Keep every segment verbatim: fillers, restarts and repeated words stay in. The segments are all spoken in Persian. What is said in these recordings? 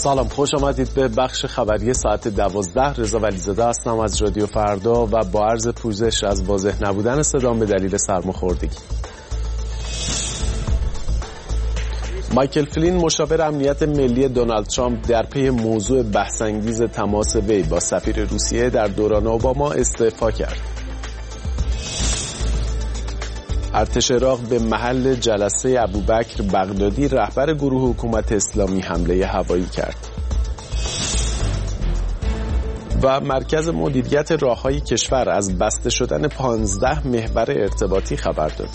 سلام، خوش آمدید به بخش خبری ساعت دوازده. رضا ولیزاده هستم از رادیو فردا و با عرض پوزش از واضح نبودن صدام به دلیل سرماخوردگی. مایکل فلین مشاور امنیت ملی دونالد ترامپ در پی موضوع بحث‌انگیز تماس وی با سفیر روسیه در دوران اوباما استعفا کرد. ارتش عراق به محل جلسه ابوبکر بغدادی رهبر گروه حکومت اسلامی حمله هوایی کرد. و مرکز مدیریت راههای کشور از بسته شدن پانزده محور ارتباطی خبر داد.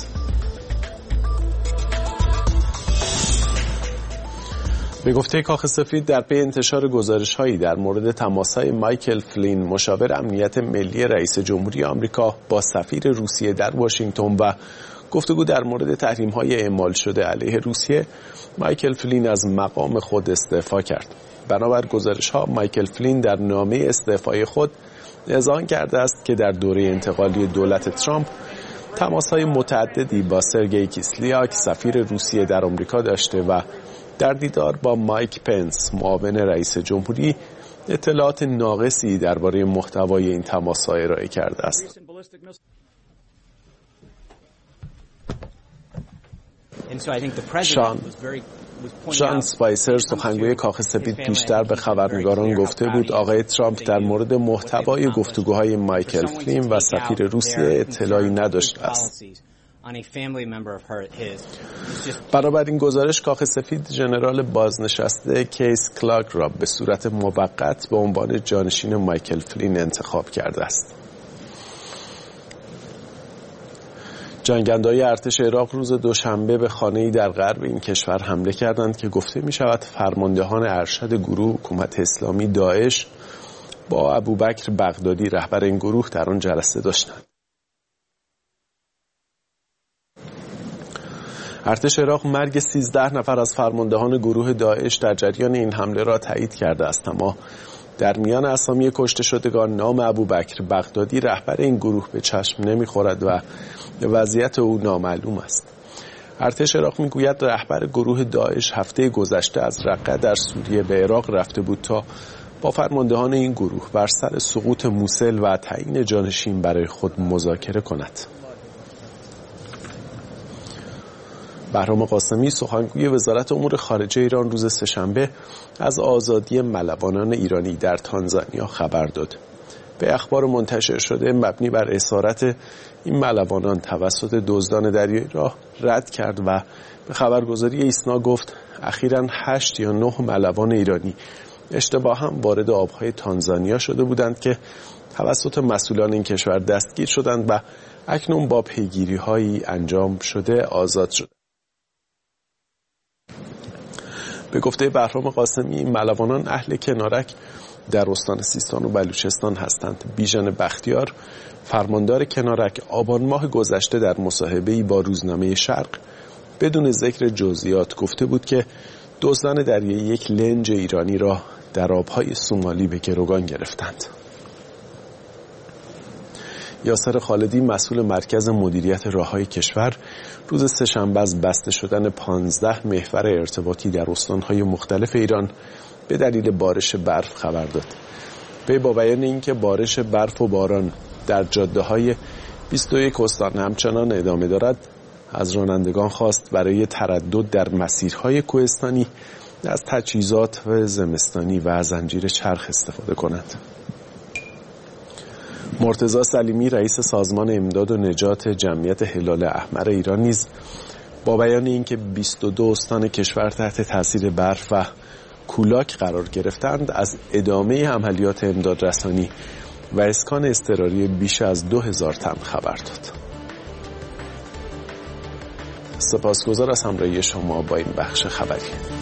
به گفته کاخ سفید در پی انتشار گزارش‌هایی در مورد تماس‌های مایکل فلین مشاور امنیت ملی رئیس جمهوری آمریکا با سفیر روسیه در واشنگتن و گفتگو در مورد تحریم‌های اعمال شده علیه روسیه، مایکل فلین از مقام خود استعفا کرد. بنابر گزارش‌ها مایکل فلین در نامه استعفای خود اذعان کرده است که در دوره انتقالی دولت ترامپ تماس‌های متعددی با سرگئی کیسلیاک سفیر روسیه در آمریکا داشته و در دیدار با مایک پنس معاون رئیس جمهوری اطلاعات ناقصی درباره محتوای این تماس‌ها ارائه کرده است. شان شان سپایسر سخنگوی کاخ سفید پیشتر به خبرنگاران گفته بود آقای ترامپ در مورد محتوای گفتگوهای مایکل فلین و سفیر روسیه اطلاعی نداشته است. برابر این گزارش کاخ سفید ژنرال بازنشسته کیس کلاک را به صورت موقت به عنوان جانشین مایکل فلین انتخاب کرده است. جنگنده‌های ارتش عراق روز دوشنبه به خانه‌ای در غرب این کشور حمله کردند که گفته می‌شود فرماندهان ارشد گروه حکومت اسلامی داعش با ابوبکر بغدادی رهبر این گروه در آن جلسه داشتند. ارتش عراق مرگ سیزده نفر از فرماندهان گروه داعش در جریان این حمله را تایید کرده است، اما در میان اسامی کشته شدگان نام ابوبکر بغدادی رهبر این گروه به چشم نمی‌خورد و وضعیت او نامعلوم است. ارتش عراق میگوید رهبر گروه داعش هفته گذشته از رقه در سوریه به عراق رفته بود تا با فرماندهان این گروه بر سر سقوط موصل و تعیین جانشین برای خود مذاکره کند. بهرام قاسمی سخنگوی وزارت امور خارجه ایران روز سه‌شنبه از آزادی ملوانان ایرانی در تانزانیا خبر داد. به اخبار منتشر شده مبنی بر اسارت این ملوانان توسط دزدان دریایی را رد کرد و به خبرگزاری ایسنا گفت اخیراً هشت یا نه ملوان ایرانی اشتباهاً وارد آبهای تانزانیا شده بودند که توسط مسئولان این کشور دستگیر شدند و اکنون با پیگیری‌هایی انجام شده آزاد شد. به گفته بهرام قاسمی ملوانان اهل کنارک در استان سیستان و بلوچستان هستند. بیژن بختیار فرماندار کنارک آبان ماه گذشته در مصاحبه‌ای با روزنامه شرق بدون ذکر جزئیات گفته بود که دزدان دریایی یک لنج ایرانی را در آبهای سومالی به گروگان گرفتند. یاسر خالدی مسئول مرکز مدیریت راههای کشور روز سه‌شنبه از بسته شدن پانزده محور ارتباطی در استانهای مختلف ایران به دلیل بارش برف خبر داد. به با بیان اینکه بارش برف و باران در جاده‌های بیست و یک استان همچنان ادامه دارد، از رانندگان خواست برای تردد در مسیرهای کوهستانی از تجهیزات و زمستانی و زنجیر چرخ استفاده کنند. مرتضی سلیمی رئیس سازمان امداد و نجات جمعیت هلال احمر ایران نیز با بیان اینکه بیست و دو استان کشور تحت تاثیر برف و کولاک قرار گرفتند از ادامه عملیات امداد رسانی و اسکان اضطراری بیش از دو هزار تن خبر داد. سپاسگزار از همراهی شما با این بخش خبری.